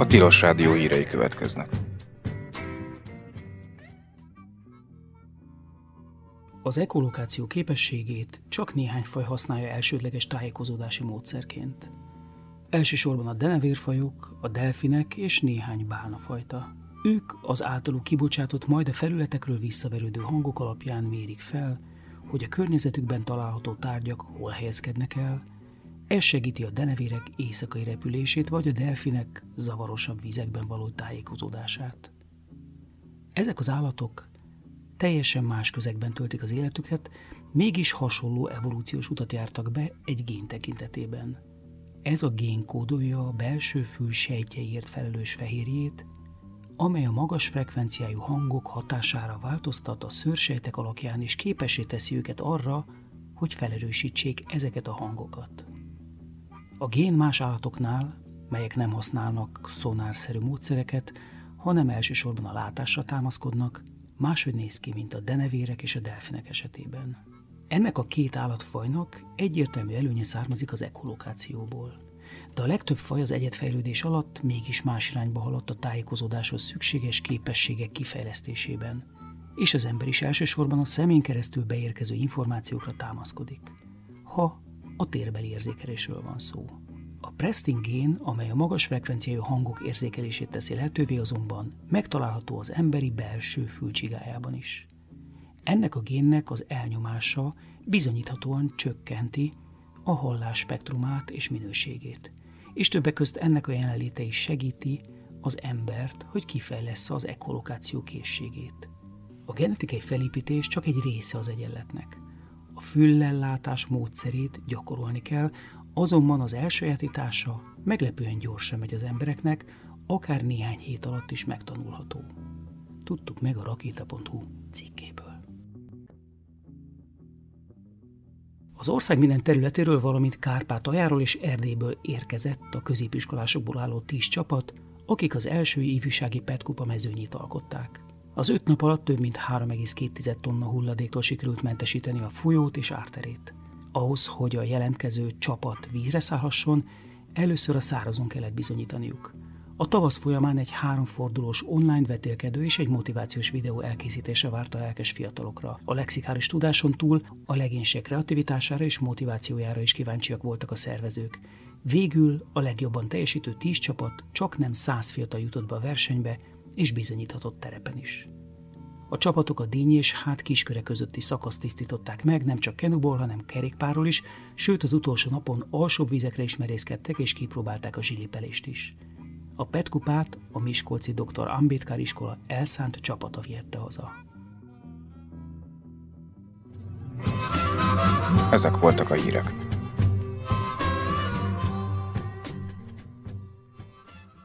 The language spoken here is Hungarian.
Tilos Rádió hírei következnek. Az ekolokáció képességét csak néhány faj használja elsődleges tájékozódási módszerként. Elsősorban a denevérfajok, a delfinek és néhány bálnafajta. Ők az általuk kibocsátott, majd a felületekről visszaverődő hangok alapján mérik fel, hogy a környezetükben található tárgyak hol helyezkednek el. Ez segíti a denevérek éjszakai repülését, vagy a delfinek zavarosabb vizekben való tájékozódását. Ezek az állatok teljesen más közegben töltik az életüket, mégis hasonló evolúciós utat jártak be egy gén tekintetében. Ez a gén kódolja a belső fül sejtjeiért felelős fehérjét, amely a magas frekvenciájú hangok hatására változtat a szőrsejtek alakján, és képessé teszi őket arra, hogy felerősítsék ezeket a hangokat. A gén más állatoknál, melyek nem használnak szonárszerű módszereket, hanem elsősorban a látásra támaszkodnak, máshogy néz ki, mint a denevérek és a delfinek esetében. Ennek a két állatfajnak egyértelmű előnye származik az ekolokációból. De a legtöbb faj az egyedfejlődés alatt mégis más irányba haladt a tájékozódáshoz szükséges képességek kifejlesztésében, és az ember is elsősorban a szemén keresztül beérkező információkra támaszkodik, ha a térbeli érzékelésről van szó. A Prestin gén, amely a magas frekvenciájú hangok érzékelését teszi lehetővé, azonban megtalálható az emberi belső fülcsigájában is. Ennek a génnek az elnyomása bizonyíthatóan csökkenti a hallás spektrumát és minőségét, és többek közt ennek a jelenléte is segíti az embert, hogy kifejlessze az ekolokáció készségét. A genetikai felépítés csak egy része az egyenletnek. A füllellátás módszerét gyakorolni kell, azonban az elsajátítása meglepően gyorsan megy az embereknek, akár néhány hét alatt is megtanulható. Tudtuk meg a rakéta.hu cikkéből. Az ország minden területéről, valamint Kárpátaljáról és Erdélyből érkezett a középiskolásokból álló 10 csapat, akik az első ifjúsági PET-kupa mezőnyét alkották. Az 5 nap alatt több mint 3,2 tonna hulladéktól sikerült mentesíteni a folyót és árterét. Ahhoz, hogy a jelentkező csapat vízre szállhasson, először a szárazon kellett bizonyítaniuk. A tavasz folyamán egy 3 fordulós online vetélkedő és egy motivációs videó elkészítése várta a lelkes fiatalokra. A lexikális tudáson túl a legénység kreativitására és motivációjára is kíváncsiak voltak a szervezők. Végül a legjobban teljesítő 10 csapat csaknem 100 fiatal jutott be a versenybe, és bizonyíthatott terepen is. A csapatok a Díny és Hát Kisköre közötti szakaszt tisztították meg, nem csak kenuból, hanem kerékpárról is, sőt az utolsó napon alsóbb vizekre is merészkedtek és kipróbálták a zsilipelést is. A PET-kupát a miskolci Dr. Ambedkar iskola elszánt csapata viette haza. Ezek voltak a hírek.